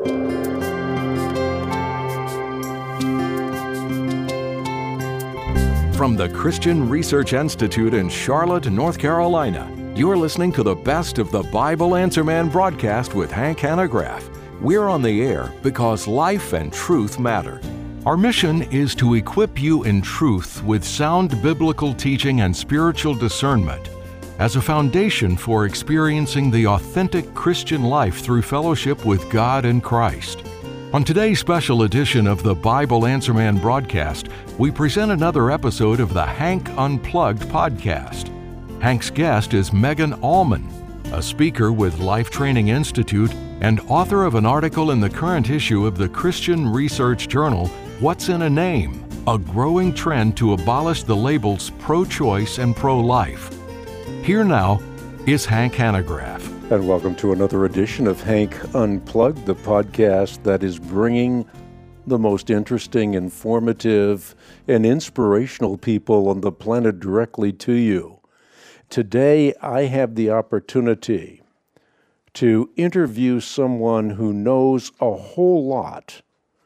From the Christian Research Institute in Charlotte, North Carolina, you're listening to the best of the Bible Answer Man broadcast with Hank Hanegraaff. We're on the air because life and truth matter. Our mission is to equip you in truth with sound biblical teaching and spiritual discernment as a foundation for experiencing the authentic Christian life through fellowship with God and Christ. On today's special edition of the Bible Answer Man broadcast, we present another episode of the Hank Unplugged podcast. Hank's guest is Megan Allman, a speaker with Life Training Institute and author of an article in the current issue of the Christian Research Journal, What's in a Name? A Growing Trend to Abolish the Labels Pro-Choice and Pro-Life. Here now is Hank Hanegraaff. And welcome to another edition of Hank Unplugged, the podcast that is bringing the most interesting, informative, and inspirational people on the planet directly to you. Today, I have the opportunity to interview someone who knows a whole lot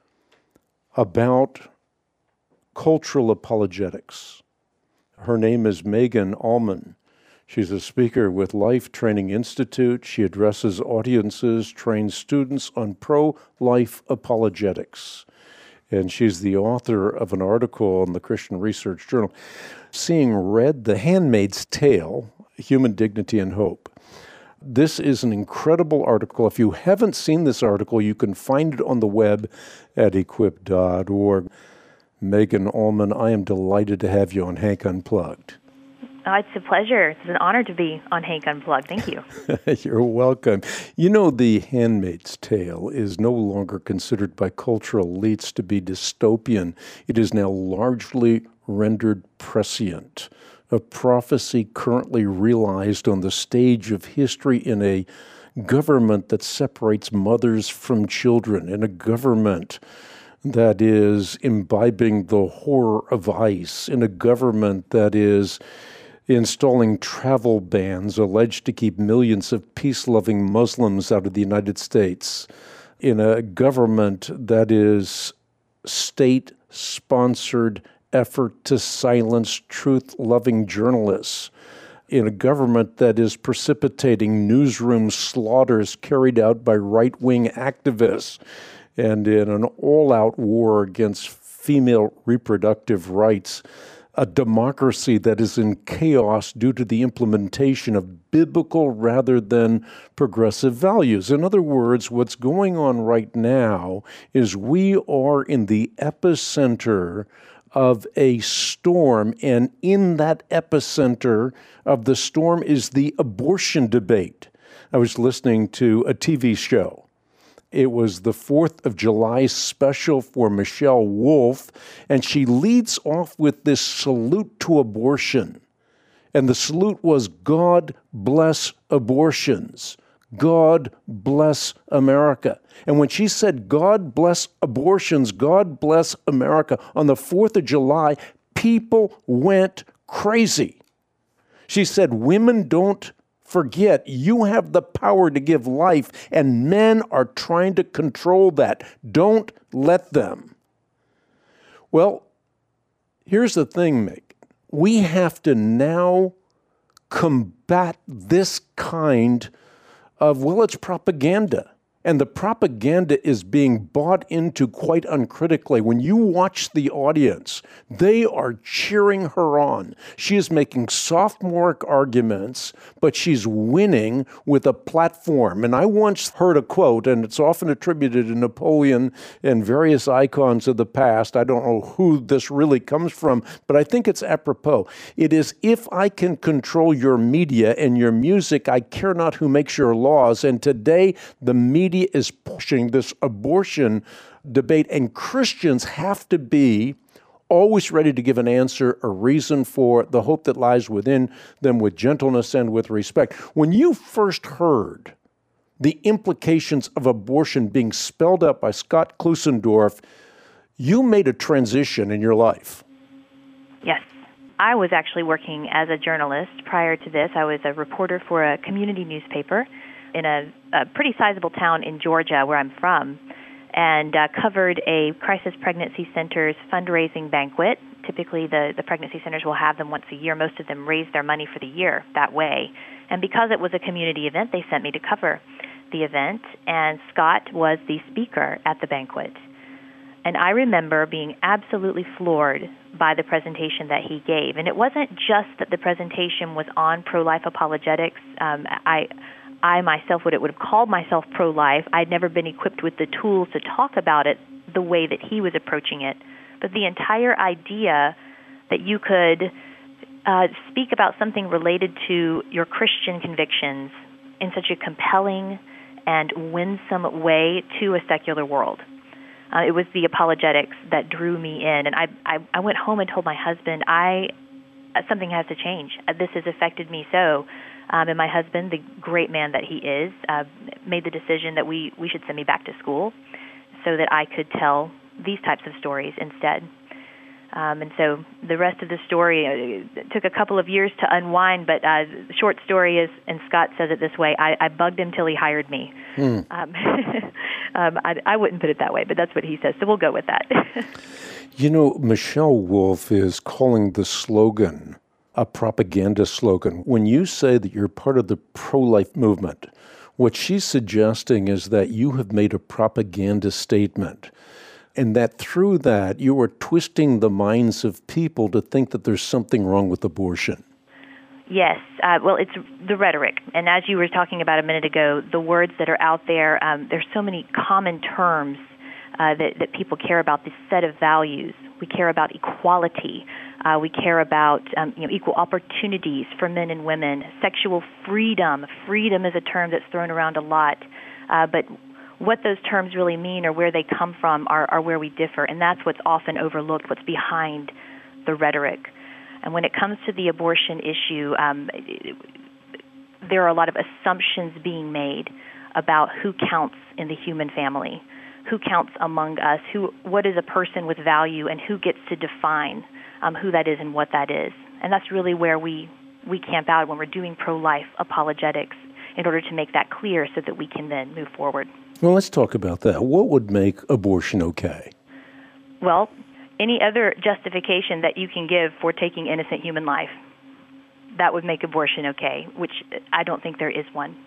about cultural apologetics. Her name is Megan Allman. She's a speaker with Life Training Institute. She addresses audiences, trains students on pro-life apologetics. And she's the author of an article in the Christian Research Journal, Seeing Red, The Handmaid's Tale, Human Dignity and Hope. This is an incredible article. If you haven't seen this article, you can find it on the web at equip.org. Megan Allman, I am delighted to have you on Hank Unplugged. Oh, it's a pleasure. It's an honor to be on Hank Unplugged. Thank you. You're welcome. You know, The Handmaid's Tale is no longer considered by cultural elites to be dystopian. It is now largely rendered prescient, a prophecy currently realized on the stage of history in a government that separates mothers from children, in a government that is imbibing the horror of ICE, in a government that is installing travel bans alleged to keep millions of peace-loving Muslims out of the United States, in a government that is state-sponsored effort to silence truth-loving journalists, in a government that is precipitating newsroom slaughters carried out by right-wing activists, and in an all-out war against female reproductive rights, a democracy that is in chaos due to the implementation of biblical rather than progressive values. In other words, what's going on right now is we are in the epicenter of a storm, and in that epicenter of the storm is the abortion debate. I was listening to a TV show. It was the 4th of July special for Michelle Wolf, and she leads off with this salute to abortion. And the salute was, God bless abortions. God bless America. And when she said, God bless abortions, God bless America, on the 4th of July, people went crazy. She said, women don't forget, you have the power to give life, and men are trying to control that. Don't let them. Well, here's the thing, Mick. We have to now combat this kind of, well, it's propaganda. And the propaganda is being bought into quite uncritically. When you watch the audience, they are cheering her on. She is making sophomoric arguments, but she's winning with a platform. And I once heard a quote, and it's often attributed to Napoleon and various icons of the past. I don't know who this really comes from, but I think it's apropos. It is, if I can control your media and your music, I care not who makes your laws. And today, the media is pushing this abortion debate, and Christians have to be always ready to give an answer, a reason for the hope that lies within them with gentleness and with respect. When you first heard the implications of abortion being spelled out by Scott Klusendorf, you made a transition in your life. Yes. I was actually working as a journalist. Prior to this, I was a reporter for a community newspaper in a pretty sizable town in Georgia where I'm from. and covered a crisis pregnancy center's fundraising banquet. Typically, the pregnancy centers will have them once a year. Most of them raise their money for the year that way. And because it was a community event, they sent me to cover the event, and Scott was the speaker at the banquet. And I remember being absolutely floored by the presentation that he gave. And it wasn't just that the presentation was on pro-life apologetics. I myself would have called myself pro-life. I'd never been equipped with the tools to talk about it the way that he was approaching it. But the entire idea that you could speak about something related to your Christian convictions in such a compelling and winsome way to a secular world. It was the apologetics that drew me in. And I went home and told my husband, something has to change. This has affected me so. And my husband, the great man that he is, made the decision that we should send me back to school so that I could tell these types of stories instead. And so the rest of the story took a couple of years to unwind, but the short story is, and Scott says it this way, I bugged him till he hired me. I wouldn't put it that way, but that's what he says, so we'll go with that. You know, Michelle Wolf is calling the slogan a propaganda slogan. When you say that you're part of the pro-life movement, what she's suggesting is that you have made a propaganda statement, and that through that you are twisting the minds of people to think that there's something wrong with abortion. Yes. Well, it's the rhetoric. And as you were talking about a minute ago, the words that are out there, there's so many common terms that people care about, this set of values. We care about equality. We care about equal opportunities for men and women. Sexual freedom. Freedom is a term that's thrown around a lot. But what those terms really mean or where they come from are where we differ. And that's what's often overlooked, what's behind the rhetoric. And when it comes to the abortion issue, there are a lot of assumptions being made about who counts in the human family, who counts among us, what is a person with value, and who gets to define who that is and what that is. And that's really where we camp out when we're doing pro-life apologetics in order to make that clear so that we can then move forward. Well, let's talk about that. What would make abortion okay? Well, any other justification that you can give for taking innocent human life, that would make abortion okay, which I don't think there is one.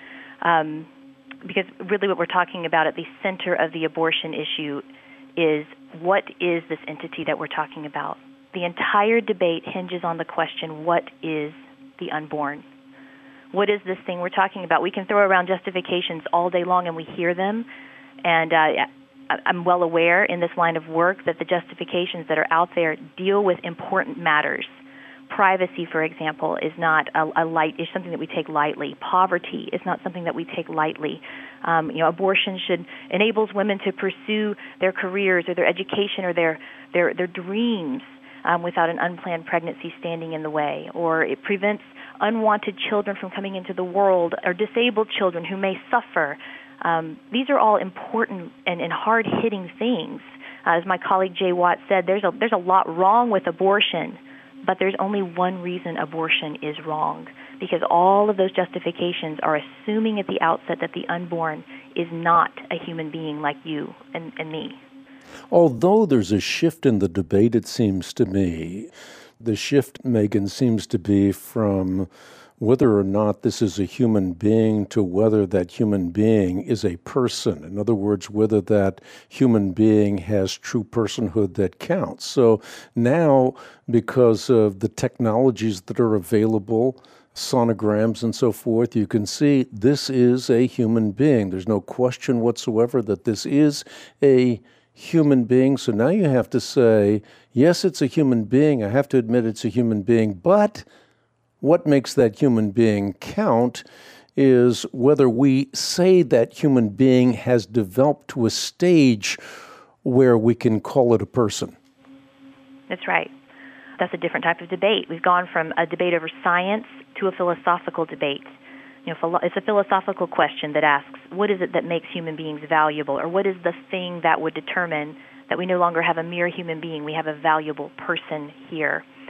Because really what we're talking about at the center of the abortion issue is, what is this entity that we're talking about? The entire debate hinges on the question, what is the unborn? What is this thing we're talking about? We can throw around justifications all day long, and we hear them. And I'm well aware in this line of work that the justifications that are out there deal with important matters. Privacy, for example, is not is something that we take lightly. Poverty is not something that we take lightly. Abortion enables women to pursue their careers or their education or their dreams without an unplanned pregnancy standing in the way, or it prevents unwanted children from coming into the world, or disabled children who may suffer. These are all important and hard-hitting things. As my colleague Jay Watt said, there's a lot wrong with abortion, but there's only one reason abortion is wrong, because all of those justifications are assuming at the outset that the unborn is not a human being like you and me. Although there's a shift in the debate, it seems to me, the shift, Megan, seems to be from whether or not this is a human being to whether that human being is a person. In other words, whether that human being has true personhood that counts. So now, because of the technologies that are available, sonograms and so forth, you can see this is a human being. There's no question whatsoever that this is a human being. So now you have to say, yes, it's a human being. I have to admit it's a human being, but what makes that human being count is whether we say that human being has developed to a stage where we can call it a person. That's right. That's a different type of debate. We've gone from a debate over science to a philosophical debate. It's a philosophical question that asks, what is it that makes human beings valuable, or what is the thing that would determine that we no longer have a mere human being, we have a valuable person here?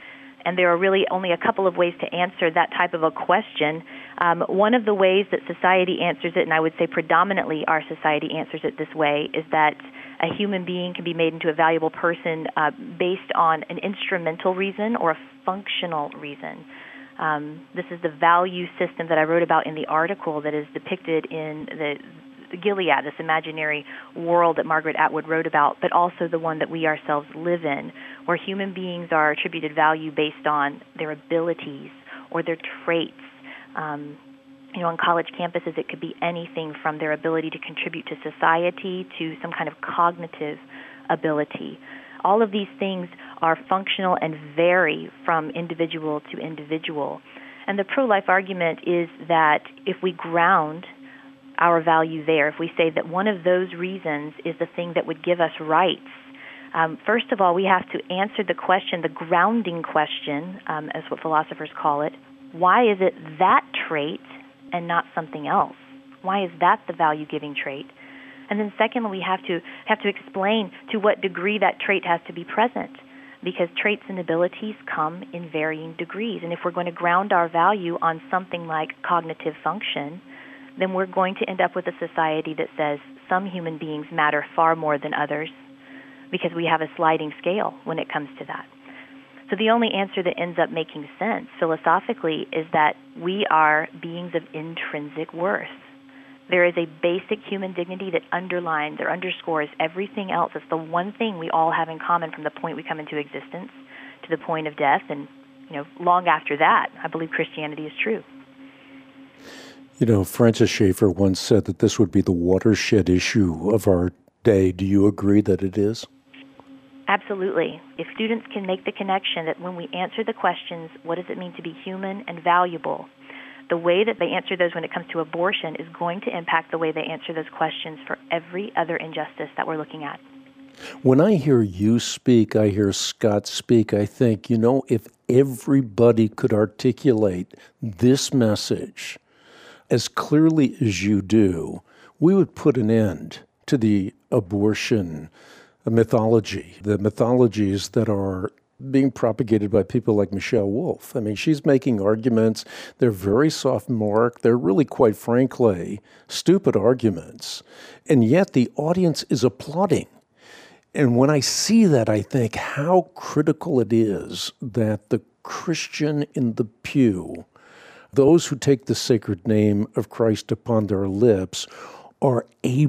And there are really only a couple of ways to answer that type of a question. One of the ways that society answers it, and I would say predominantly our society answers it this way, is that a human being can be made into a valuable person based on an instrumental reason or a functional reason. This is the value system that I wrote about in the article that is depicted in the Gilead, this imaginary world that Margaret Atwood wrote about, but also the one that we ourselves live in, where human beings are attributed value based on their abilities or their traits. On college campuses, it could be anything from their ability to contribute to society to some kind of cognitive ability. All of these things are functional and vary from individual to individual. And the pro-life argument is that if we ground our value there, if we say that one of those reasons is the thing that would give us rights, first of all, we have to answer the question, the grounding question, as what philosophers call it. Why is it that trait and not something else? Why is that the value-giving trait? And then secondly, we have to explain to what degree that trait has to be present, because traits and abilities come in varying degrees. And if we're going to ground our value on something like cognitive function, then we're going to end up with a society that says some human beings matter far more than others, because we have a sliding scale when it comes to that. So the only answer that ends up making sense philosophically is that we are beings of intrinsic worth. There is a basic human dignity that underlines or underscores everything else. It's the one thing we all have in common from the point we come into existence to the point of death, and long after that, I believe Christianity is true. Francis Schaeffer once said that this would be the watershed issue of our day. Do you agree that it is? Absolutely. If students can make the connection that when we answer the questions, what does it mean to be human and valuable, the way that they answer those when it comes to abortion is going to impact the way they answer those questions for every other injustice that we're looking at. When I hear you speak, I hear Scott speak, I think, if everybody could articulate this message as clearly as you do, we would put an end to the abortion mythology, the mythologies that are being propagated by people like Michelle Wolf. I mean, she's making arguments. They're very sophomoric. They're really, quite frankly, stupid arguments. And yet the audience is applauding. And when I see that, I think how critical it is that the Christian in the pew, those who take the sacred name of Christ upon their lips, are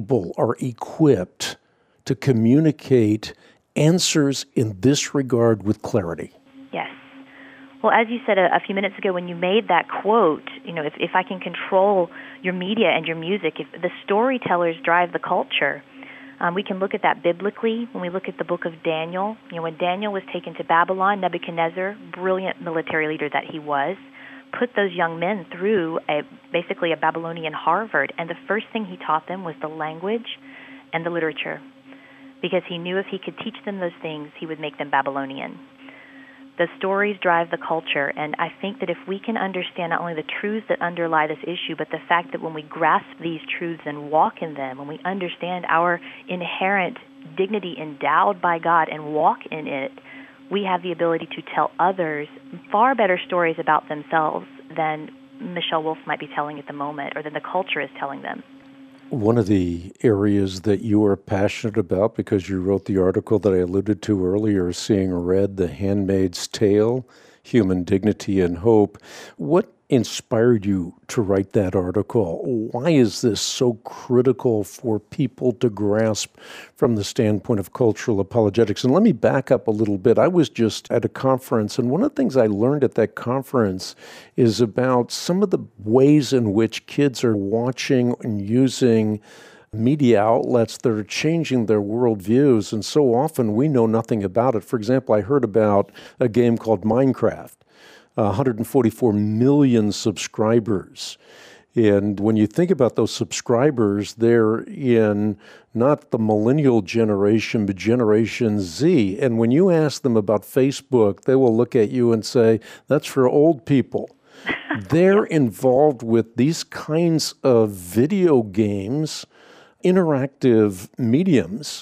equipped to communicate answers in this regard with clarity. Yes. Well, as you said a few minutes ago when you made that quote, if I can control your media and your music, if the storytellers drive the culture, we can look at that biblically when we look at the book of Daniel. When Daniel was taken to Babylon, Nebuchadnezzar, brilliant military leader that he was, put those young men through basically a Babylonian Harvard, and the first thing he taught them was the language and the literature, because he knew if he could teach them those things, he would make them Babylonian. The stories drive the culture, and I think that if we can understand not only the truths that underlie this issue, but the fact that when we grasp these truths and walk in them, when we understand our inherent dignity endowed by God and walk in it, we have the ability to tell others far better stories about themselves than Michelle Wolf might be telling at the moment, or than the culture is telling them. One of the areas that you are passionate about, because you wrote the article that I alluded to earlier, Seeing Red, The Handmaid's Tale, Human Dignity and Hope. What inspired you to write that article? Why is this so critical for people to grasp from the standpoint of cultural apologetics? And let me back up a little bit. I was just at a conference, and one of the things I learned at that conference is about some of the ways in which kids are watching and using media outlets that are changing their worldviews, and so often we know nothing about it. For example, I heard about a game called Minecraft. 144 million subscribers. And when you think about those subscribers, they're in not the millennial generation, but Generation Z. And when you ask them about Facebook, they will look at you and say, that's for old people. They're involved with these kinds of video games, interactive mediums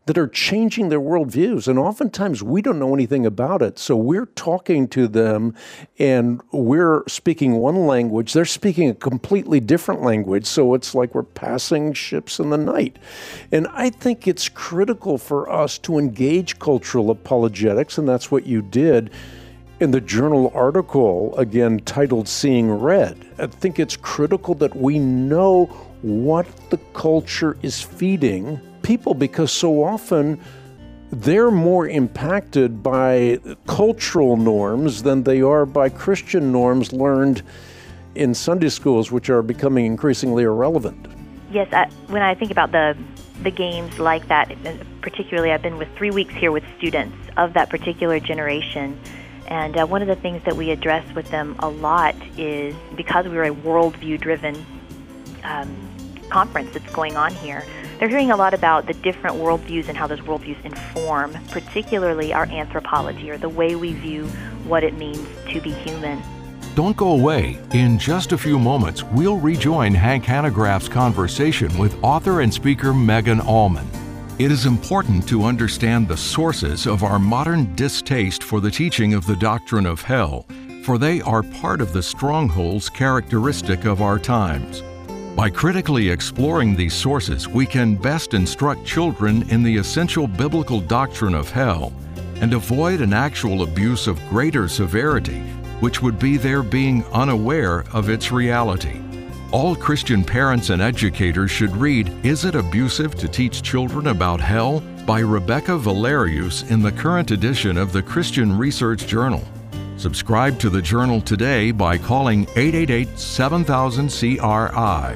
that are changing their worldviews. And oftentimes we don't know anything about it. So we're talking to them and we're speaking one language. They're speaking a completely different language. So it's like we're passing ships in the night. And I think it's critical for us to engage cultural apologetics, and that's what you did in the journal article, again, titled Seeing Red. I think it's critical that we know what the culture is feeding people, because so often they're more impacted by cultural norms than they are by Christian norms learned in Sunday schools, which are becoming increasingly irrelevant. Yes, when I think about the games like that, particularly I've been with 3 weeks here with students of that particular generation, and one of the things that we address with them a lot is, because we're a worldview-driven conference that's going on here, they're hearing a lot about the different worldviews and how those worldviews inform, particularly our anthropology, or the way we view what it means to be human. Don't go away. In just a few moments, we'll rejoin Hank Hanegraaff's conversation with author and speaker Megan Allman. It is important to understand the sources of our modern distaste for the teaching of the doctrine of hell, for they are part of the strongholds characteristic of our times. By critically exploring these sources, we can best instruct children in the essential biblical doctrine of hell and avoid an actual abuse of greater severity, which would be their being unaware of its reality. All Christian parents and educators should read Is It Abusive to Teach Children About Hell? By Rebecca Valerius in the current edition of the Christian Research Journal. Subscribe to the journal today by calling 888-7000-CRI,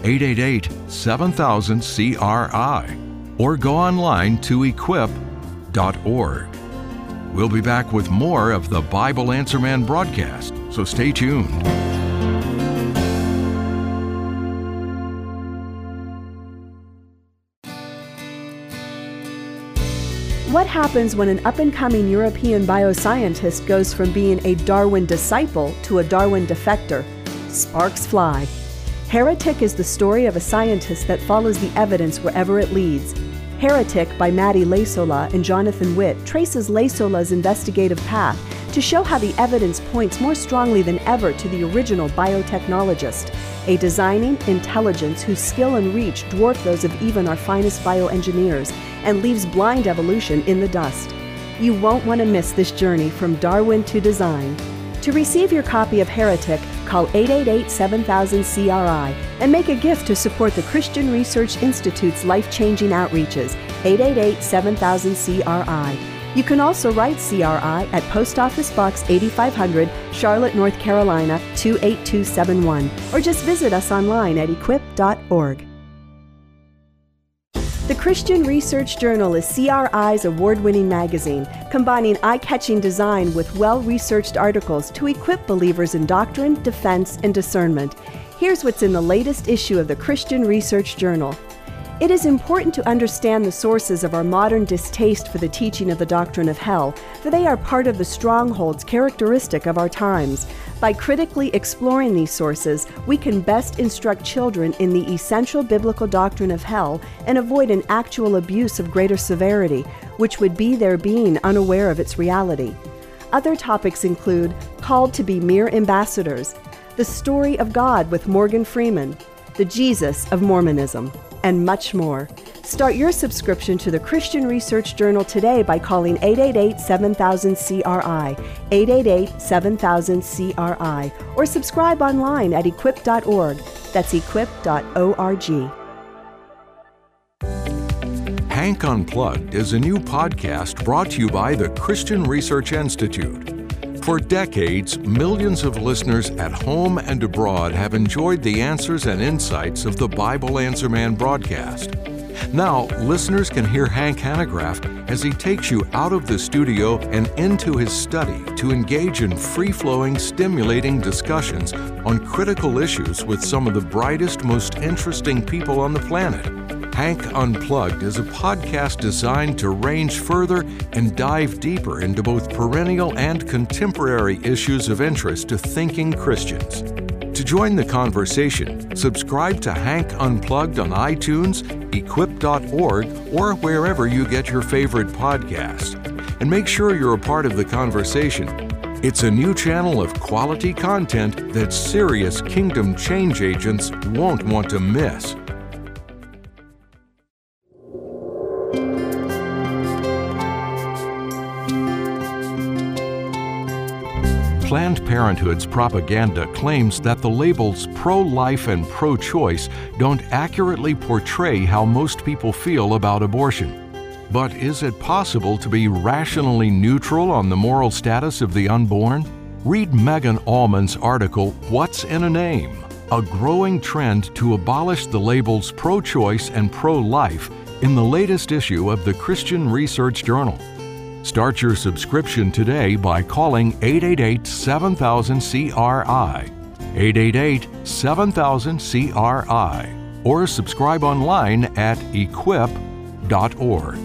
888-7000-CRI, or go online to equip.org. We'll be back with more of the Bible Answer Man broadcast, so stay tuned. What happens when an up-and-coming European bioscientist goes from being a Darwin disciple to a Darwin defector? Sparks fly. Heretic is the story of a scientist that follows the evidence wherever it leads. Heretic by Maddie Lasola and Jonathan Witt traces Lasola's investigative path to show how the evidence points more strongly than ever to the original biotechnologist, a designing intelligence whose skill and reach dwarf those of even our finest bioengineers and leaves blind evolution in the dust. You won't want to miss this journey from Darwin to design. To receive your copy of Heretic, call 888-7000-CRI and make a gift to support the Christian Research Institute's life-changing outreaches, 888-7000-CRI. You can also write CRI at Post Office Box 8500, Charlotte, North Carolina, 28271, or just visit us online at equip.org. The Christian Research Journal is CRI's award-winning magazine, combining eye-catching design with well-researched articles to equip believers in doctrine, defense, and discernment. Here's what's in the latest issue of the Christian Research Journal. It is important to understand the sources of our modern distaste for the teaching of the doctrine of hell, for they are part of the strongholds characteristic of our times. By critically exploring these sources, we can best instruct children in the essential biblical doctrine of hell and avoid an actual abuse of greater severity, which would be their being unaware of its reality. Other topics include Called to be Mere Ambassadors, The Story of God with Morgan Freeman, The Jesus of Mormonism, and much more. Start your subscription to the Christian Research Journal today by calling 888-7000-CRI, 888-7000-CRI, or subscribe online at equip.org. That's equip.org. Hank Unplugged is a new podcast brought to you by the Christian Research Institute. For decades, millions of listeners at home and abroad have enjoyed the answers and insights of the Bible Answer Man broadcast. Now, listeners can hear Hank Hanegraaff as he takes you out of the studio and into his study to engage in free-flowing, stimulating discussions on critical issues with some of the brightest, most interesting people on the planet. Hank Unplugged is a podcast designed to range further and dive deeper into both perennial and contemporary issues of interest to thinking Christians. To join the conversation, subscribe to Hank Unplugged on iTunes, equip.org, or wherever you get your favorite podcasts. And make sure you're a part of the conversation. It's a new channel of quality content that serious kingdom change agents won't want to miss. Planned Parenthood's propaganda claims that the labels pro-life and pro-choice don't accurately portray how most people feel about abortion. But is it possible to be rationally neutral on the moral status of the unborn? Read Megan Allman's article, What's in a Name? A growing trend to abolish the labels pro-choice and pro-life in the latest issue of the Christian Research Journal. Start your subscription today by calling 888-7000-CRI, 888-7000-CRI, or subscribe online at equip.org.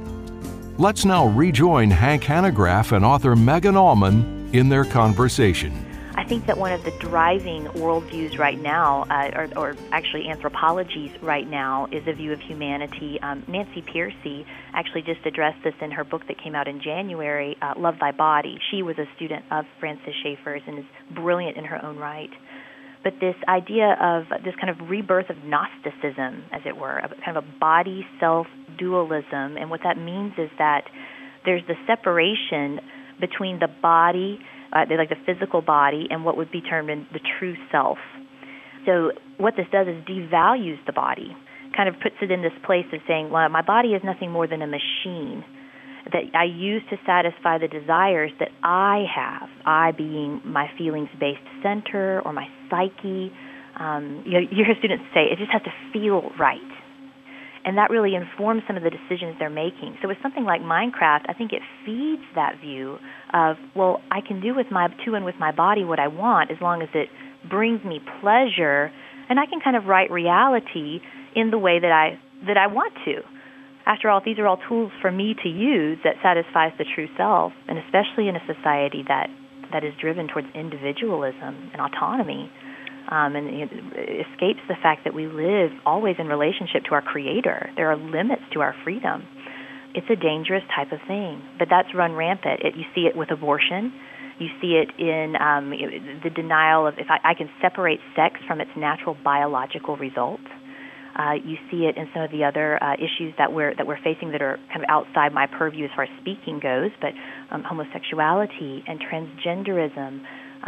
Let's now rejoin Hank Hanegraaff and author Megan Allman in their conversation. I think that one of the driving worldviews right now, or actually anthropologies right now, is a view of humanity. Nancy Pearcey actually just addressed this in her book that came out in January, Love Thy Body. She was a student of Francis Schaeffer's and is brilliant in her own right. But this idea of this kind of rebirth of Gnosticism, as it were, kind of a body-self dualism, and what that means is that there's the separation between the body, like the physical body, and what would be termed the true self. So what this does is devalues the body, kind of puts it in this place of saying, well, my body is nothing more than a machine that I use to satisfy the desires that I have, I being my feelings-based center or my psyche. You hear students say, it just has to feel right. And that really informs some of the decisions they're making. So with something like Minecraft, I think it feeds that view of, well, I can do with my body what I want as long as it brings me pleasure, and I can kind of write reality in the way that I want to. After all, these are all tools for me to use that satisfies the true self, and especially in a society that is driven towards individualism and autonomy. And it escapes the fact that we live always in relationship to our Creator. There are limits to our freedom. It's a dangerous type of thing, but that's run rampant. You see it with abortion. You see it in the denial of if I can separate sex from its natural biological results. You see it in some of the other issues that we're facing that are kind of outside my purview as far as speaking goes, but homosexuality and transgenderism.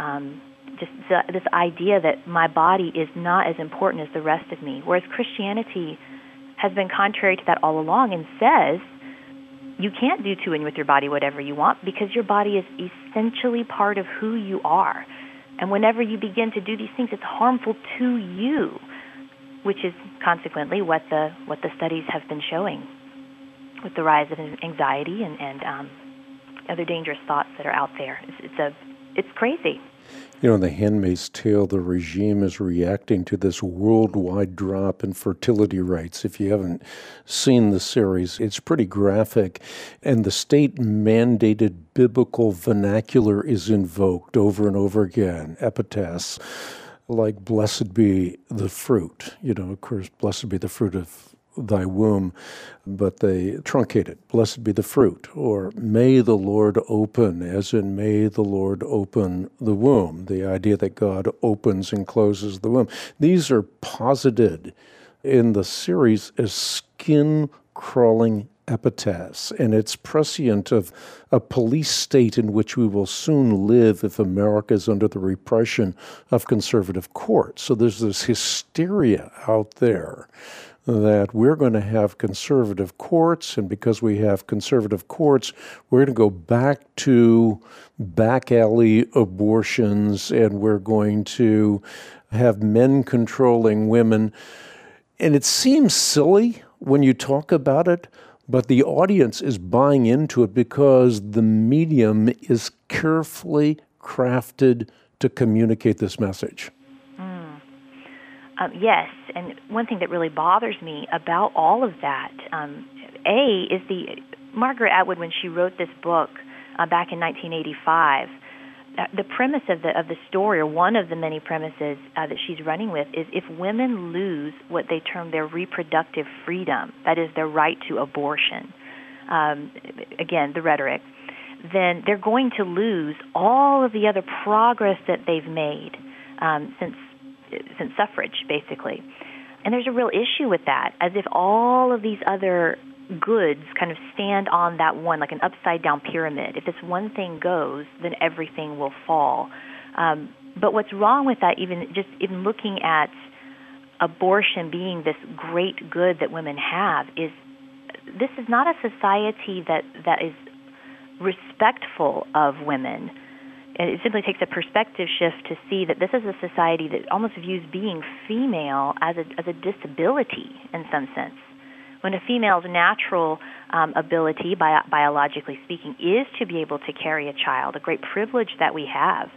Just this idea that my body is not as important as the rest of me, whereas Christianity has been contrary to that all along and says you can't do to and with your body whatever you want because your body is essentially part of who you are. And whenever you begin to do these things, it's harmful to you, which is consequently what the studies have been showing with the rise of anxiety and other dangerous thoughts that are out there. It's crazy. You know, in The Handmaid's Tale, the regime is reacting to this worldwide drop in fertility rates. If you haven't seen the series, it's pretty graphic. And the state-mandated biblical vernacular is invoked over and over again. Epitaphs like, blessed be the fruit. You know, of course, blessed be the fruit of thy womb, but they truncate it. Blessed be the fruit, or may the Lord open, as in may the Lord open the womb, the idea that God opens and closes the womb. These are posited in the series as skin-crawling epitaphs, and it's prescient of a police state in which we will soon live if America is under the repression of conservative courts. So there's this hysteria out there that we're going to have conservative courts, and because we have conservative courts, we're going to go back to back alley abortions, and we're going to have men controlling women. And it seems silly when you talk about it, but the audience is buying into it because the medium is carefully crafted to communicate this message. Yes, and one thing that really bothers me about all of that, is Margaret Atwood, when she wrote this book back in 1985, the premise of the story, or one of the many premises that she's running with, is if women lose what they term their reproductive freedom, that is their right to abortion, again, the rhetoric, then they're going to lose all of the other progress that they've made since suffrage, basically. And there's a real issue with that, as if all of these other goods kind of stand on that one, like an upside-down pyramid. If this one thing goes, then everything will fall. But what's wrong with that, even looking at abortion being this great good that women have, is this is not a society that is respectful of women. And it simply takes a perspective shift to see that this is a society that almost views being female as a disability in some sense. When a female's natural ability, biologically speaking, is to be able to carry a child, a great privilege that we have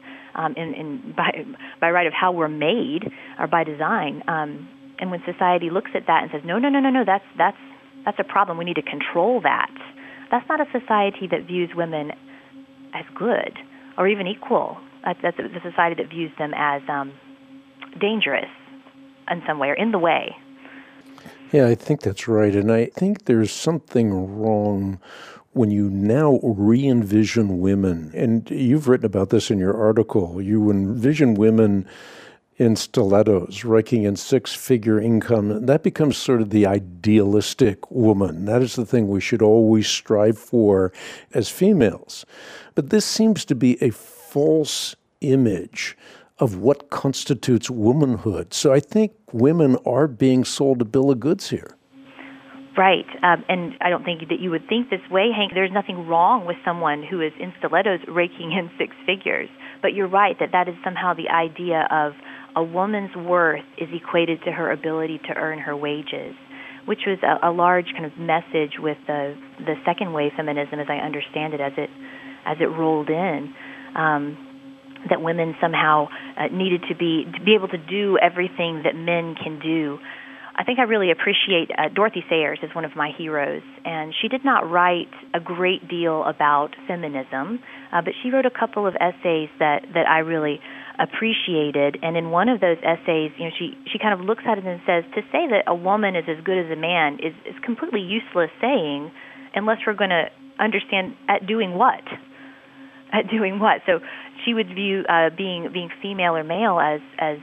by right of how we're made or by design. And when society looks at that and says, no, that's a problem, we need to control that. That's not a society that views women as good or even equal. That's a society that views them as dangerous in some way or in the way. Yeah, I think that's right. And I think there's something wrong when you now re-envision women. And you've written about this in your article. You envision women in stilettos, raking in six-figure income. That becomes sort of the idealistic woman. That is the thing we should always strive for as females. But this seems to be a false image of what constitutes womanhood. So I think women are being sold a bill of goods here. Right. And I don't think that you would think this way, Hank. There's nothing wrong with someone who is in stilettos raking in six figures. But you're right that is somehow the idea of a woman's worth is equated to her ability to earn her wages, which was a large kind of message with the second wave feminism, as I understand it, as it rolled in. That women somehow needed to be able to do everything that men can do. I think I really appreciate Dorothy Sayers is one of my heroes, and she did not write a great deal about feminism, but she wrote a couple of essays that I really appreciated. And in one of those essays, she kind of looks at it and says, to say that a woman is as good as a man is completely useless saying, unless we're going to understand at doing what. At doing what? So she would view being female or male as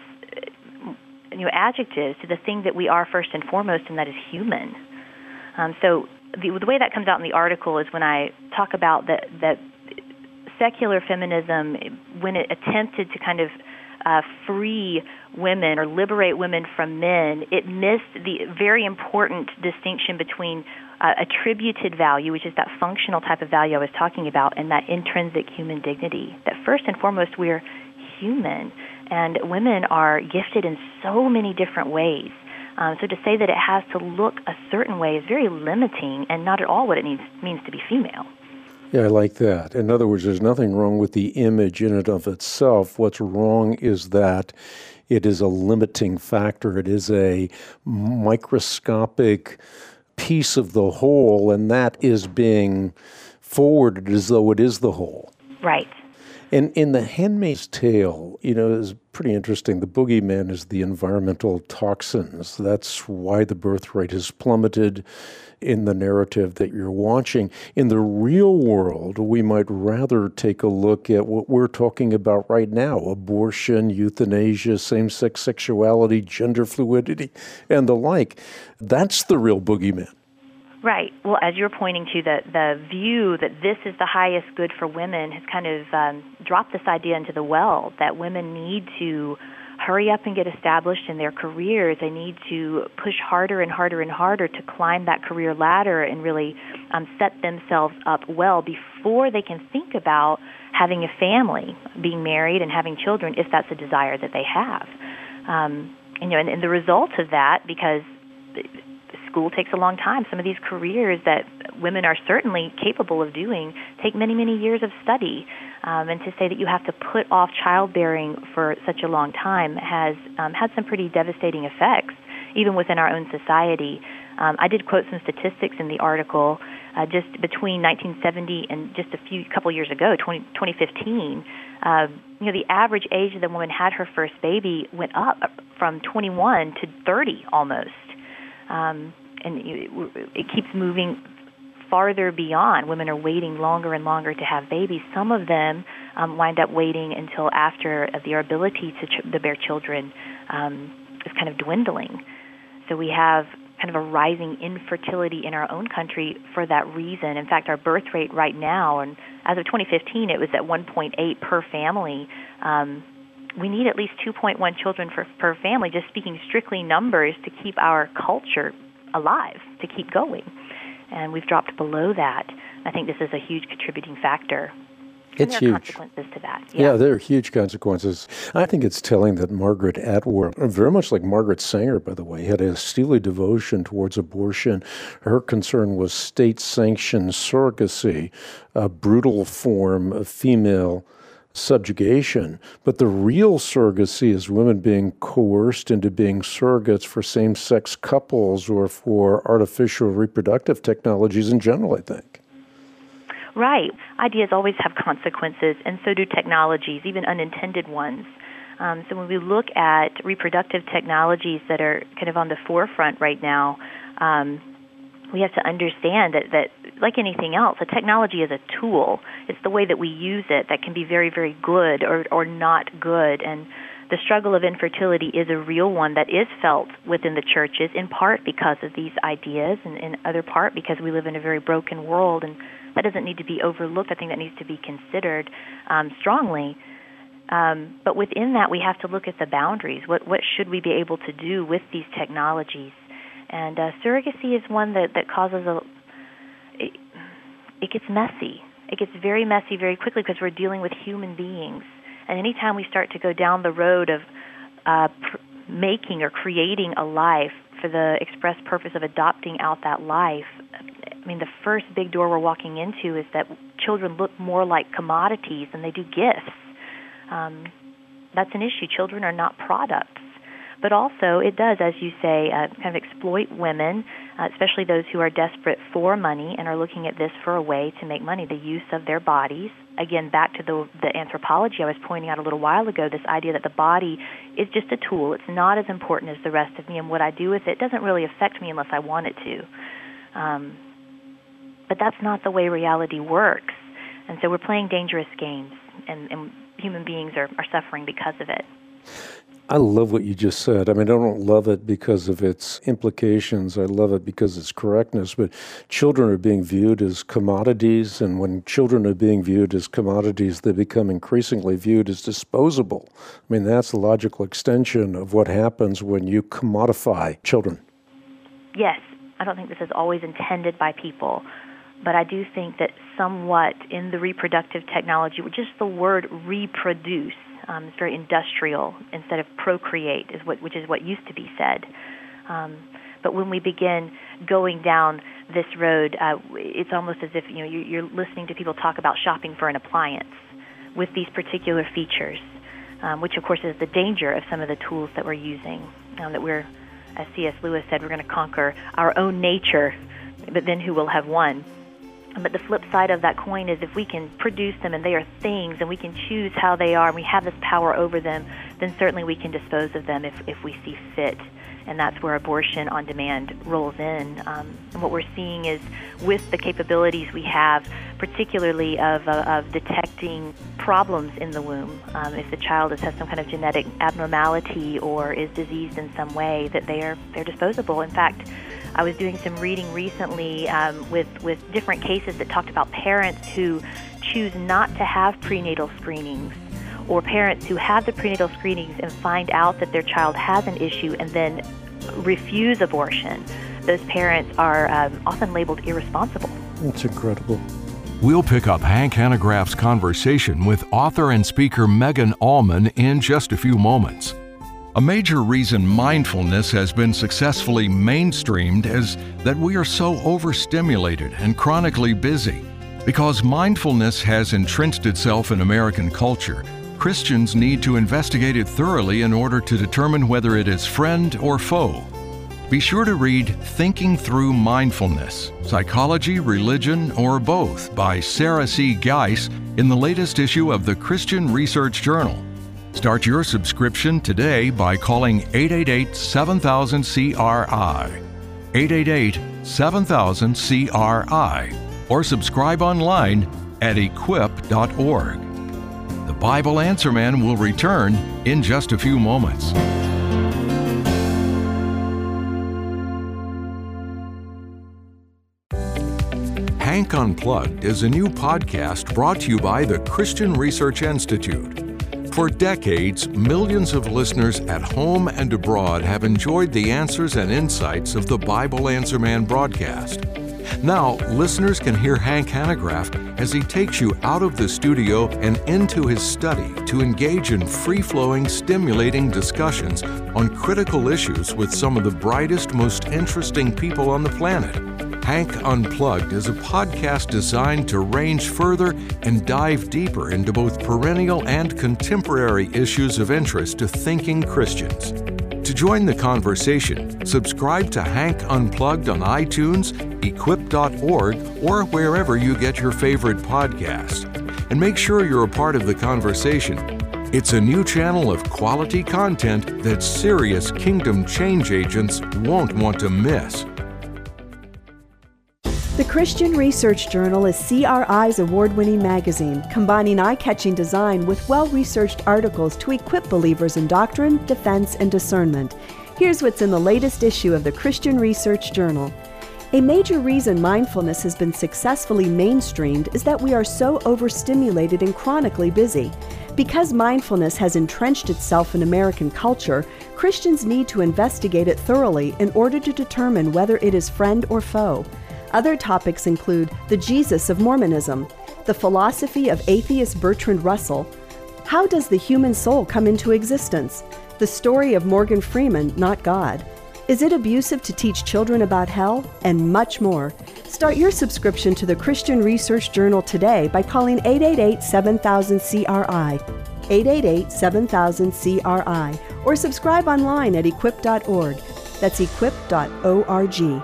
adjectives to the thing that we are first and foremost, and that is human. So the way that comes out in the article is when I talk about that secular feminism, when it attempted to kind of free women or liberate women from men, it missed the very important distinction between attributed value, which is that functional type of value I was talking about, and that intrinsic human dignity. That first and foremost, we're human, and women are gifted in so many different ways. So to say that it has to look a certain way is very limiting and not at all what it means to be female. Yeah, I like that. In other words, there's nothing wrong with the image in and of itself. What's wrong is that it is a limiting factor. It is a microscopic piece of the whole, and that is being forwarded as though it is the whole. Right. And in The Handmaid's Tale, it's pretty interesting. The boogeyman is the environmental toxins. That's why the birth rate has plummeted in the narrative that you're watching. In the real world, we might rather take a look at what we're talking about right now: abortion, euthanasia, same-sex sexuality, gender fluidity, and the like. That's the real boogeyman. Right. Well, as you're pointing to, the view that this is the highest good for women has kind of dropped this idea into the well that women need to hurry up and get established in their careers. They need to push harder and harder and harder to climb that career ladder and really set themselves up well before they can think about having a family, being married and having children, if that's a desire that they have. And the result of that, because school takes a long time. Some of these careers that women are certainly capable of doing take many, many years of study. And to say that you have to put off childbearing for such a long time has had some pretty devastating effects, even within our own society. I did quote some statistics in the article. Just between 1970 and just couple years ago, 2015, The average age of the woman had her first baby went up from 21 to 30 almost. And it keeps moving farther beyond. Women are waiting longer and longer to have babies. Some of them wind up waiting until after their ability to bear children is kind of dwindling. So we have kind of a rising infertility in our own country for that reason. In fact, our birth rate right now, and as of 2015, it was at 1.8 per family. We need at least 2.1 children per family, just speaking strictly numbers, to keep our culture alive, to keep going. And we've dropped below that. I think this is a huge contributing factor. It's and there are huge. consequences to that. Yeah, there are huge consequences. I think it's telling that Margaret Atwood, very much like Margaret Sanger, by the way, had a steely devotion towards abortion. Her concern was state-sanctioned surrogacy, a brutal form of female subjugation. But the real surrogacy is women being coerced into being surrogates for same-sex couples or for artificial reproductive technologies in general, I think. Right. Ideas always have consequences, and so do technologies, even unintended ones. So when we look at reproductive technologies that are kind of on the forefront right now, we have to understand that, like anything else, a technology is a tool. It's the way that we use it that can be very, very good or not good. And the struggle of infertility is a real one that is felt within the churches, in part because of these ideas, and in other part because we live in a very broken world, and that doesn't need to be overlooked. I think that needs to be considered strongly. But within that, we have to look at the boundaries. What should we be able to do with these technologies? And surrogacy is one that causes it gets messy. It gets very messy very quickly because we're dealing with human beings. And anytime we start to go down the road of making or creating a life for the express purpose of adopting out that life, I mean, the first big door we're walking into is that children look more like commodities than they do gifts. That's an issue. Children are not products. But also, it does, as you say, kind of exploit women, especially those who are desperate for money and are looking at this for a way to make money, the use of their bodies. Again, back to the anthropology I was pointing out a little while ago, this idea that the body is just a tool. It's not as important as the rest of me, and what I do with it doesn't really affect me unless I want it to. But that's not the way reality works. And so we're playing dangerous games, and human beings are suffering because of it. I love what you just said. I mean, I don't love it because of its implications. I love it because of its correctness. But children are being viewed as commodities, and when children are being viewed as commodities, they become increasingly viewed as disposable. I mean, that's the logical extension of what happens when you commodify children. Yes. I don't think this is always intended by people, but I do think that somewhat in the reproductive technology, just the word reproduce, it's very industrial instead of procreate, which is what used to be said. But when we begin going down this road, it's almost as if you're listening to people talk about shopping for an appliance with these particular features, which of course is the danger of some of the tools that we're using, that we're, as C.S. Lewis said, we're going to conquer our own nature, but then who will have won? But the flip side of that coin is if we can produce them and they are things and we can choose how they are and we have this power over them, then certainly we can dispose of them if we see fit. And that's where abortion on demand rolls in. And what we're seeing is with the capabilities we have, particularly of detecting problems in the womb, if the child has some kind of genetic abnormality or is diseased in some way, that they're disposable. In fact, I was doing some reading recently with different cases that talked about parents who choose not to have prenatal screenings, or parents who have the prenatal screenings and find out that their child has an issue and then refuse abortion. Those parents are often labeled irresponsible. That's incredible. We'll pick up Hank Hanegraaff's conversation with author and speaker Megan Allman in just a few moments. A major reason mindfulness has been successfully mainstreamed is that we are so overstimulated and chronically busy. Because mindfulness has entrenched itself in American culture, Christians need to investigate it thoroughly in order to determine whether it is friend or foe. Be sure to read Thinking Through Mindfulness, Psychology, Religion, or Both by Sarah C. Geiss in the latest issue of the Christian Research Journal. Start your subscription today by calling 888-7000-CRI, 888-7000-CRI, or subscribe online at equip.org. The Bible Answer Man will return in just a few moments. Hank Unplugged is a new podcast brought to you by the Christian Research Institute. For decades, millions of listeners at home and abroad have enjoyed the answers and insights of the Bible Answer Man broadcast. Now, listeners can hear Hank Hanegraaff as he takes you out of the studio and into his study to engage in free-flowing, stimulating discussions on critical issues with some of the brightest, most interesting people on the planet. Hank Unplugged is a podcast designed to range further and dive deeper into both perennial and contemporary issues of interest to thinking Christians. To join the conversation, subscribe to Hank Unplugged on iTunes, equip.org, or wherever you get your favorite podcasts. And make sure you're a part of the conversation. It's a new channel of quality content that serious kingdom change agents won't want to miss. The Christian Research Journal is CRI's award-winning magazine, combining eye-catching design with well-researched articles to equip believers in doctrine, defense, and discernment. Here's what's in the latest issue of the Christian Research Journal. A major reason mindfulness has been successfully mainstreamed is that we are so overstimulated and chronically busy. Because mindfulness has entrenched itself in American culture, Christians need to investigate it thoroughly in order to determine whether it is friend or foe. Other topics include the Jesus of Mormonism, the philosophy of atheist Bertrand Russell, how does the human soul come into existence, the story of Morgan Freeman, not God, is it abusive to teach children about hell, and much more. Start your subscription to the Christian Research Journal today by calling 888-7000-CRI, 888-7000-CRI, or subscribe online at equip.org. That's equip.org.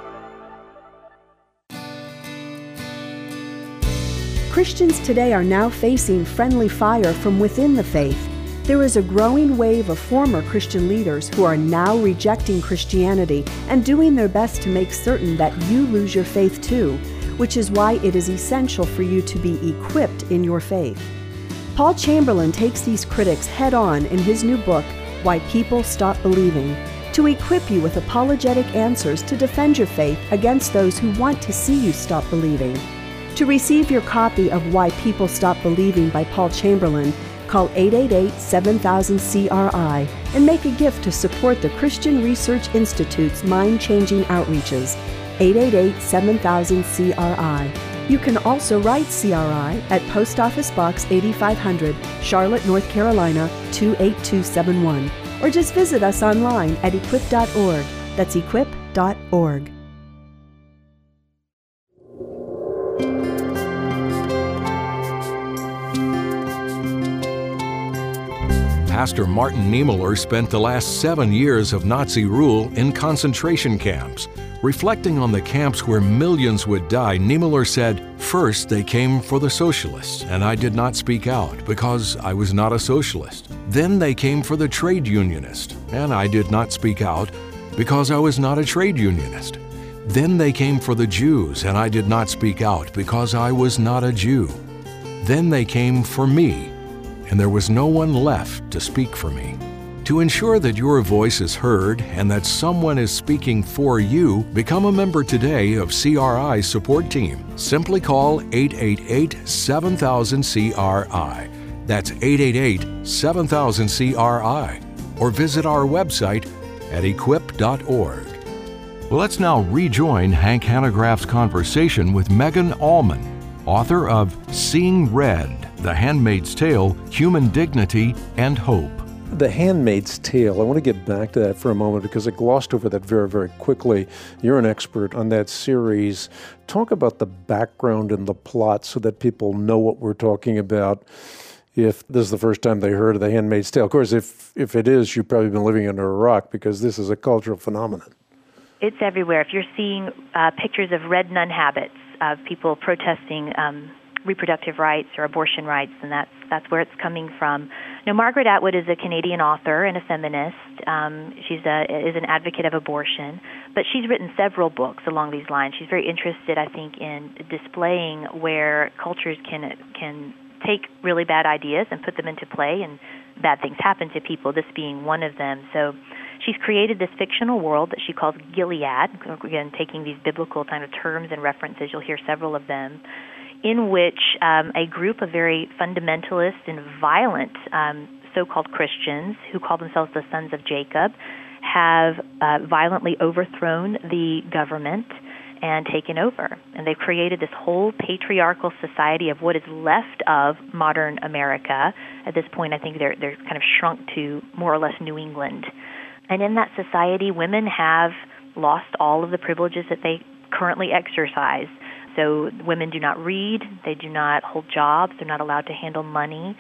Christians today are now facing friendly fire from within the faith. There is a growing wave of former Christian leaders who are now rejecting Christianity and doing their best to make certain that you lose your faith too, which is why it is essential for you to be equipped in your faith. Paul Chamberlain takes these critics head on in his new book, Why People Stop Believing, to equip you with apologetic answers to defend your faith against those who want to see you stop believing. To receive your copy of Why People Stop Believing by Paul Chamberlain, call 888-7000-CRI and make a gift to support the Christian Research Institute's mind-changing outreaches. 888-7000-CRI. You can also write CRI at Post Office Box 8500, Charlotte, North Carolina 28271, or just visit us online at equip.org. That's equip.org. Pastor Martin Niemöller spent the last 7 years of Nazi rule in concentration camps. Reflecting on the camps where millions would die, Niemöller said, "First, they came for the socialists, and I did not speak out because I was not a socialist. Then they came for the trade unionist, and I did not speak out because I was not a trade unionist. Then they came for the Jews, and I did not speak out because I was not a Jew. Then they came for me, and there was no one left to speak for me." To ensure that your voice is heard and that someone is speaking for you, become a member today of CRI's support team. Simply call 888-7000-CRI. That's 888-7000-CRI. Or visit our website at equip.org. Well, let's now rejoin Hank Hanegraaff's conversation with Megan Allman, author of Seeing Red, The Handmaid's Tale, Human Dignity and Hope. The Handmaid's Tale, I want to get back to that for a moment because I glossed over that very, very quickly. You're an expert on that series. Talk about the background and the plot so that people know what we're talking about if this is the first time they heard of The Handmaid's Tale. Of course, if it is, you've probably been living under a rock because this is a cultural phenomenon. It's everywhere. If you're seeing pictures of red nun habits of people protesting reproductive rights or abortion rights, and that's where it's coming from. Now, Margaret Atwood is a Canadian author and a feminist. She's is an advocate of abortion, but she's written several books along these lines. She's very interested, I think, in displaying where cultures can take really bad ideas and put them into play, and bad things happen to people, this being one of them. So she's created this fictional world that she calls Gilead, again, taking these biblical kind of terms and references. You'll hear several of them, in which a group of very fundamentalist and violent so-called Christians who call themselves the Sons of Jacob have violently overthrown the government and taken over. And they've created this whole patriarchal society of what is left of modern America. At this point, I think they're kind of shrunk to more or less New England. And in that society, women have lost all of the privileges that they currently exercise. So women do not read, they do not hold jobs, they're not allowed to handle money.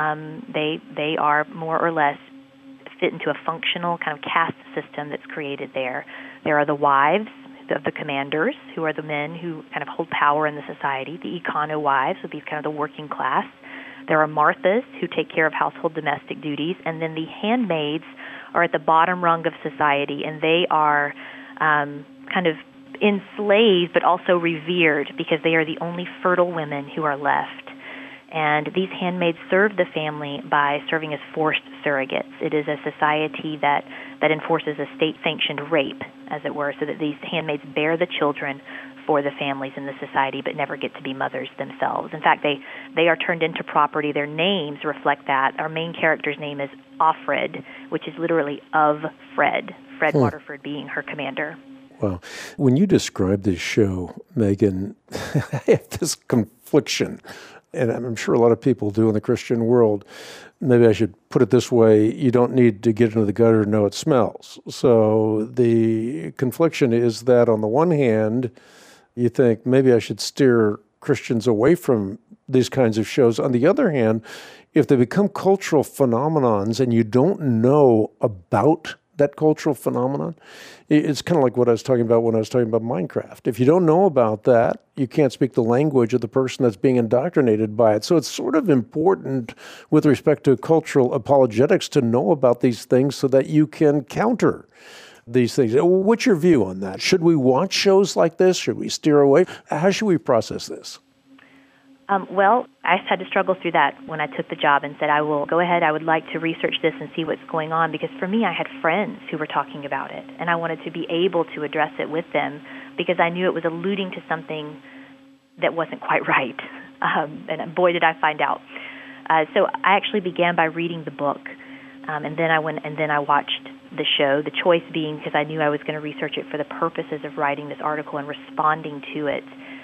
They are more or less fit into a functional kind of caste system that's created there. There are the wives of the commanders, who are the men who kind of hold power in the society, the econo wives, would be kind of the working class. There are Marthas, who take care of household domestic duties, and then the handmaids are at the bottom rung of society, and they are kind of enslaved but also revered because they are the only fertile women who are left. And these handmaids serve the family by serving as forced surrogates. It is a society that enforces a state-sanctioned rape, as it were, so that these handmaids bear the children for the families in the society but never get to be mothers themselves. In fact, they are turned into property. Their names reflect that. Our main character's name is Offred, which is literally of Fred, Fred Waterford being her commander. Wow. When you describe this show, Megan, I have this confliction, and I'm sure a lot of people do in the Christian world. Maybe I should put it this way: you don't need to get into the gutter to know it smells. So the confliction is that on the one hand, you think maybe I should steer Christians away from these kinds of shows. On the other hand, if they become cultural phenomenons and you don't know about that cultural phenomenon, it's kind of like what I was talking about when I was talking about Minecraft. If you don't know about that, you can't speak the language of the person that's being indoctrinated by it. So it's sort of important with respect to cultural apologetics to know about these things so that you can counter these things. What's your view on that? Should we watch shows like this? Should we steer away? How should we process this? Well, I had to struggle through that when I took the job and said, I will go ahead, I would like to research this and see what's going on, because for me, I had friends who were talking about it, and I wanted to be able to address it with them because I knew it was alluding to something that wasn't quite right, and boy, did I find out. So I actually began by reading the book, and then I watched the show, the choice being because I knew I was going to research it for the purposes of writing this article and responding to it.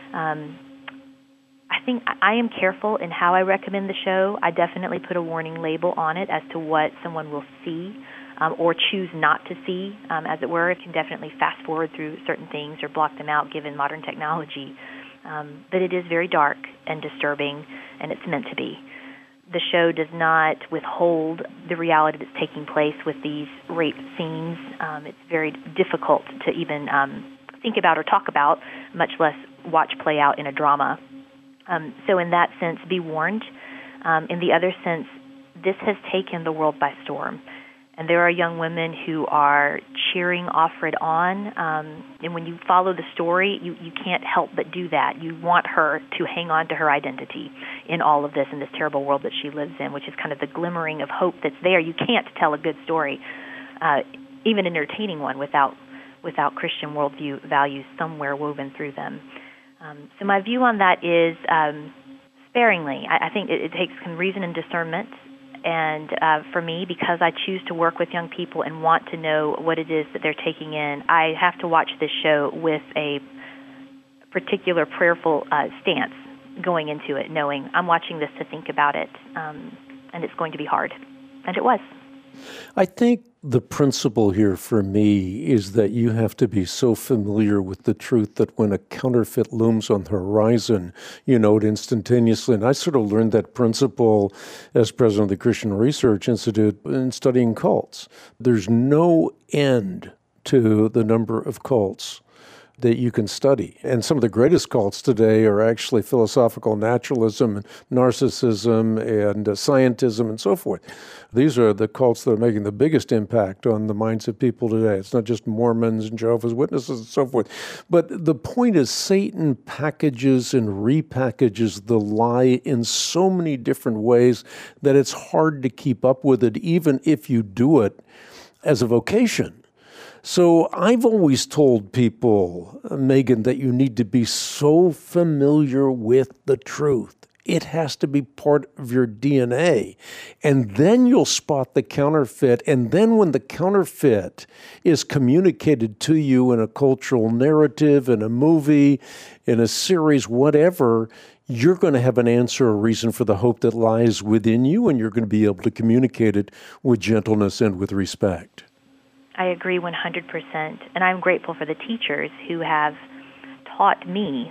I think I am careful in how I recommend the show. I definitely put a warning label on it as to what someone will see or choose not to see, as it were. It can definitely fast forward through certain things or block them out given modern technology. But it is very dark and disturbing, and it's meant to be. The show does not withhold the reality that's taking place with these rape scenes. It's very difficult to even think about or talk about, much less watch play out in a drama. So in that sense, be warned. In the other sense, this has taken the world by storm. And there are young women who are cheering Offred on. And when you follow the story, you can't help but do that. You want her to hang on to her identity in all of this, in this terrible world that she lives in, which is kind of the glimmering of hope that's there. You can't tell a good story, even an entertaining one, without Christian worldview values somewhere woven through them. So my view on that is sparingly. I think it takes some reason and discernment. And for me, because I choose to work with young people and want to know what it is that they're taking in, I have to watch this show with a particular prayerful stance going into it, knowing I'm watching this to think about it, and it's going to be hard. And it was. I think the principle here for me is that you have to be so familiar with the truth that when a counterfeit looms on the horizon, you know it instantaneously. And I sort of learned that principle as president of the Christian Research Institute in studying cults. There's no end to the number of cults that you can study. And some of the greatest cults today are actually philosophical naturalism and narcissism and scientism and so forth. These are the cults that are making the biggest impact on the minds of people today. It's not just Mormons and Jehovah's Witnesses and so forth. But the point is Satan packages and repackages the lie in so many different ways that it's hard to keep up with it, even if you do it as a vocation. So I've always told people, Megan, that you need to be so familiar with the truth. It has to be part of your DNA. And then you'll spot the counterfeit. And then when the counterfeit is communicated to you in a cultural narrative, in a movie, in a series, whatever, you're going to have an answer, a reason for the hope that lies within you, and you're going to be able to communicate it with gentleness and with respect. I agree 100%, and I'm grateful for the teachers who have taught me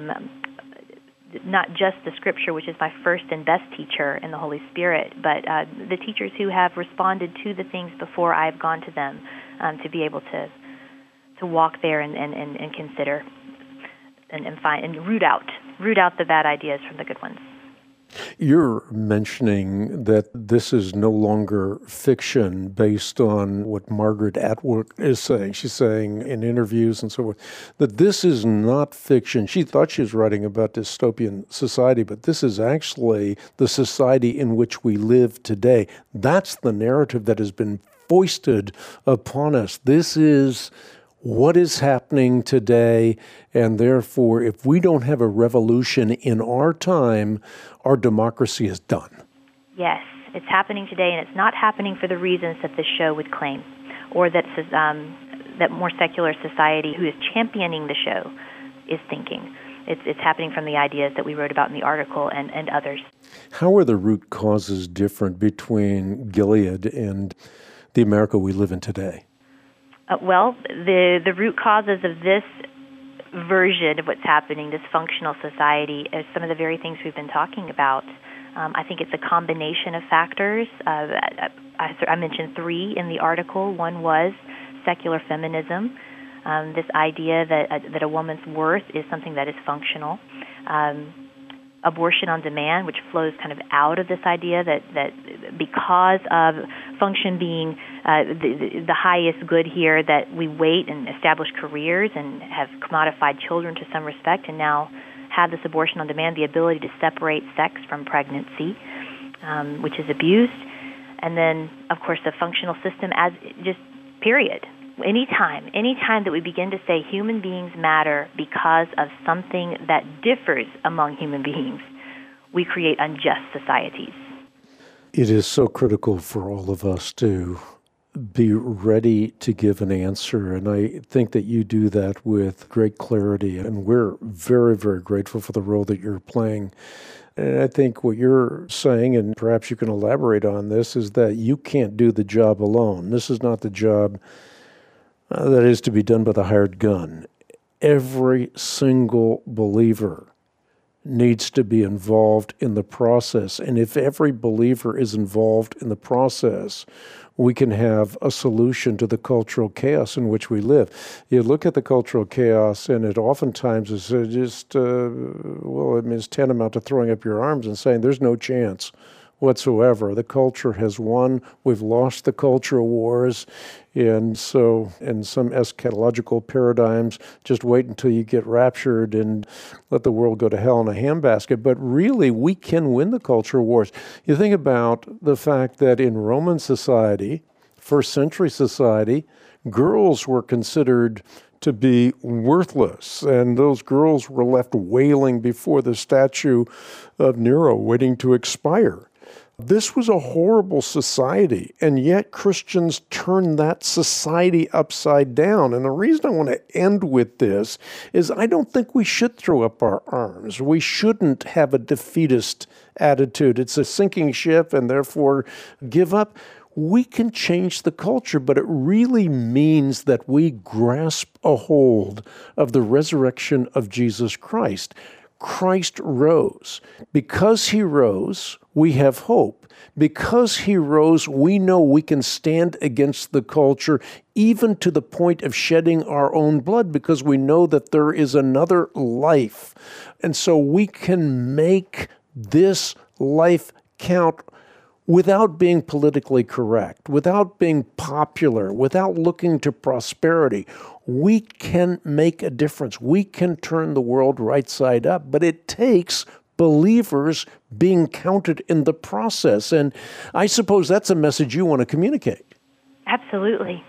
not just the Scripture, which is my first and best teacher in the Holy Spirit, but the teachers who have responded to the things before I've gone to them to be able to walk there and consider and find and root out the bad ideas from the good ones. You're mentioning that this is no longer fiction based on what Margaret Atwood is saying. She's saying in interviews and so forth that this is not fiction. She thought she was writing about dystopian society, but this is actually the society in which we live today. That's the narrative that has been foisted upon us. This is what is happening today, and therefore, if we don't have a revolution in our time, our democracy is done. Yes, it's happening today, and it's not happening for the reasons that this show would claim, or that that more secular society who is championing the show is thinking. It's happening from the ideas that we wrote about in the article and others. How are the root causes different between Gilead and the America we live in today? Well, the root causes of this version of what's happening, this functional society, is some of the very things we've been talking about. I think it's a combination of factors. I mentioned 3 in the article. One was secular feminism, this idea that a woman's worth is something that is functional. Abortion on demand, which flows kind of out of this idea that because of function being the highest good here, that we wait and establish careers and have commodified children to some respect, and now have this abortion on demand, the ability to separate sex from pregnancy, which is abused. And then, of course, the functional system as just period. Anytime that we begin to say human beings matter because of something that differs among human beings, we create unjust societies. It is so critical for all of us to be ready to give an answer, and I think that you do that with great clarity, and we're very, very grateful for the role that you're playing. And I think what you're saying, and perhaps you can elaborate on this, is that you can't do the job alone. This is not the job that is to be done by the hired gun. Every single believer needs to be involved in the process. And if every believer is involved in the process, we can have a solution to the cultural chaos in which we live. You look at the cultural chaos, and it oftentimes is just, it's tantamount to throwing up your arms and saying there's no chance whatsoever. The culture has won. We've lost the cultural wars. And so in some eschatological paradigms, just wait until you get raptured and let the world go to hell in a handbasket. But really, we can win the cultural wars. You think about the fact that in Roman society, first century society, girls were considered to be worthless, and those girls were left wailing before the statue of Nero, waiting to expire. This was a horrible society, and yet Christians turned that society upside down. And the reason I want to end with this is I don't think we should throw up our arms. We shouldn't have a defeatist attitude. It's a sinking ship, and therefore give up. We can change the culture, but it really means that we grasp a hold of the resurrection of Jesus Christ. Christ rose. Because he rose, we have hope. Because he rose, we know we can stand against the culture, even to the point of shedding our own blood, because we know that there is another life. And so we can make this life count without being politically correct, without being popular, without looking to prosperity. We can make a difference. We can turn the world right side up, but it takes believers being counted in the process. And I suppose that's a message you want to communicate. Absolutely.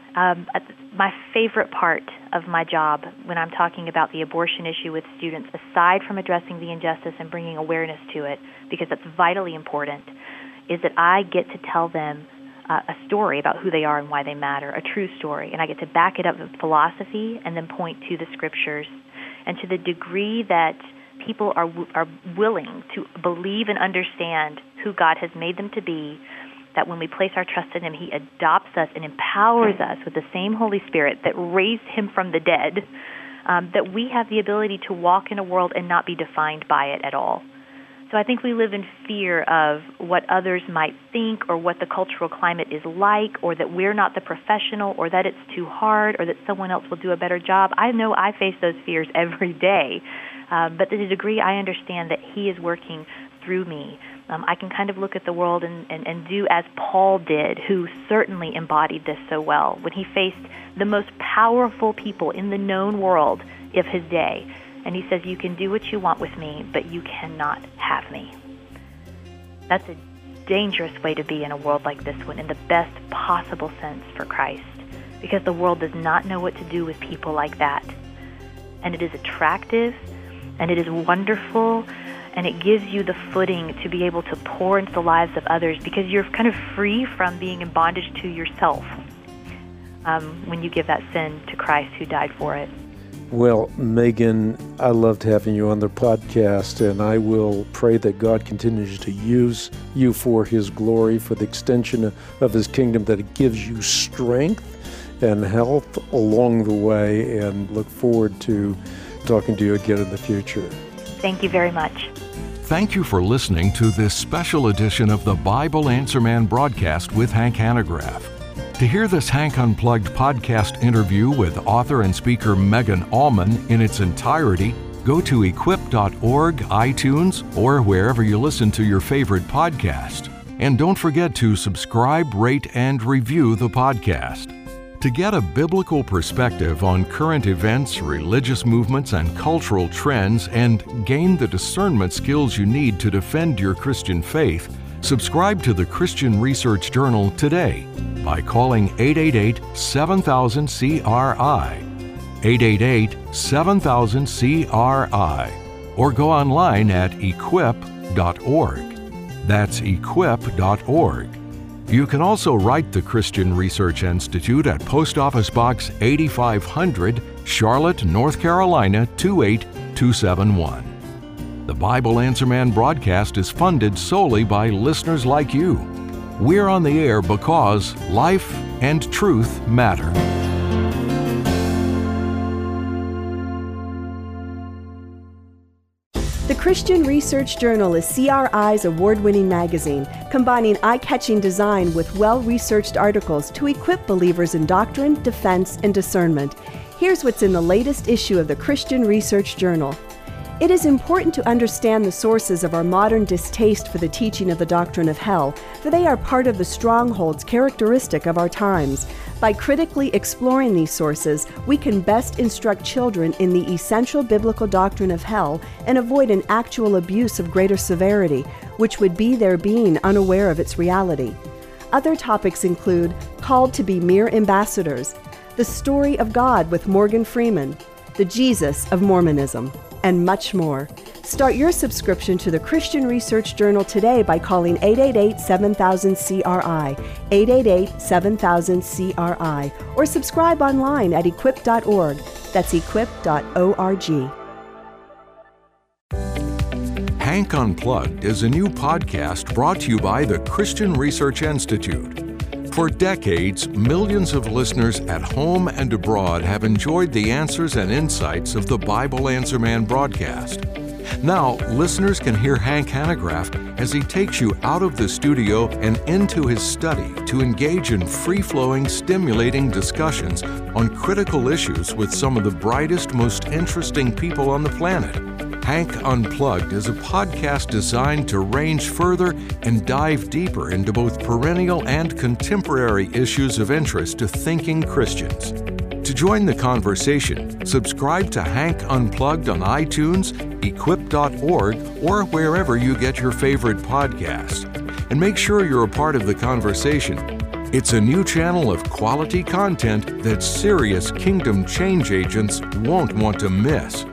My favorite part of my job when I'm talking about the abortion issue with students, aside from addressing the injustice and bringing awareness to it, because that's vitally important, is that I get to tell them a story about who they are and why they matter, a true story. And I get to back it up with philosophy and then point to the scriptures. And to the degree that people are willing to believe and understand who God has made them to be, that when we place our trust in Him, He adopts us and empowers us with the same Holy Spirit that raised Him from the dead, that we have the ability to walk in a world and not be defined by it at all. So I think we live in fear of what others might think or what the cultural climate is like, or that we're not the professional, or that it's too hard, or that someone else will do a better job. I know I face those fears every day, but to the degree I understand that He is working through me, I can kind of look at the world and do as Paul did, who certainly embodied this so well, when he faced the most powerful people in the known world of his day. And he says, you can do what you want with me, but you cannot have me. That's a dangerous way to be in a world like this one, in the best possible sense for Christ, because the world does not know what to do with people like that. And it is attractive, and it is wonderful, and it gives you the footing to be able to pour into the lives of others, because you're kind of free from being in bondage to yourself when you give that sin to Christ who died for it. Well, Megan, I loved having you on the podcast, and I will pray that God continues to use you for His glory, for the extension of His kingdom, that it gives you strength and health along the way, and look forward to talking to you again in the future. Thank you very much. Thank you for listening to this special edition of the Bible Answer Man broadcast with Hank Hanegraaff. To hear this Hank Unplugged podcast interview with author and speaker Megan Allman in its entirety, go to equip.org, iTunes, or wherever you listen to your favorite podcast. And don't forget to subscribe, rate, and review the podcast. To get a biblical perspective on current events, religious movements, and cultural trends, and gain the discernment skills you need to defend your Christian faith, subscribe to the Christian Research Journal today by calling 888-7000-CRI, 888-7000-CRI, or go online at equip.org. That's equip.org. You can also write the Christian Research Institute at Post Office Box 8500, Charlotte, North Carolina 28271. The Bible Answer Man broadcast is funded solely by listeners like you. We're on the air because life and truth matter. The Christian Research Journal is CRI's award-winning magazine, combining eye-catching design with well-researched articles to equip believers in doctrine, defense, and discernment. Here's what's in the latest issue of the Christian Research Journal. It is important to understand the sources of our modern distaste for the teaching of the doctrine of hell, for they are part of the strongholds characteristic of our times. By critically exploring these sources, we can best instruct children in the essential biblical doctrine of hell and avoid an actual abuse of greater severity, which would be their being unaware of its reality. Other topics include Called to be Mere Ambassadors, The Story of God with Morgan Freeman, The Jesus of Mormonism, and much more. Start your subscription to the Christian Research Journal today by calling 888-7000-CRI, 888-7000-CRI, or subscribe online at equip.org. That's equip.org. Hank Unplugged is a new podcast brought to you by the Christian Research Institute. For decades, millions of listeners at home and abroad have enjoyed the answers and insights of the Bible Answer Man broadcast. Now, listeners can hear Hank Hanegraaff as he takes you out of the studio and into his study to engage in free-flowing, stimulating discussions on critical issues with some of the brightest, most interesting people on the planet. Hank Unplugged is a podcast designed to range further and dive deeper into both perennial and contemporary issues of interest to thinking Christians. To join the conversation, subscribe to Hank Unplugged on iTunes, equip.org, or wherever you get your favorite podcasts. And make sure you're a part of the conversation. It's a new channel of quality content that serious kingdom change agents won't want to miss.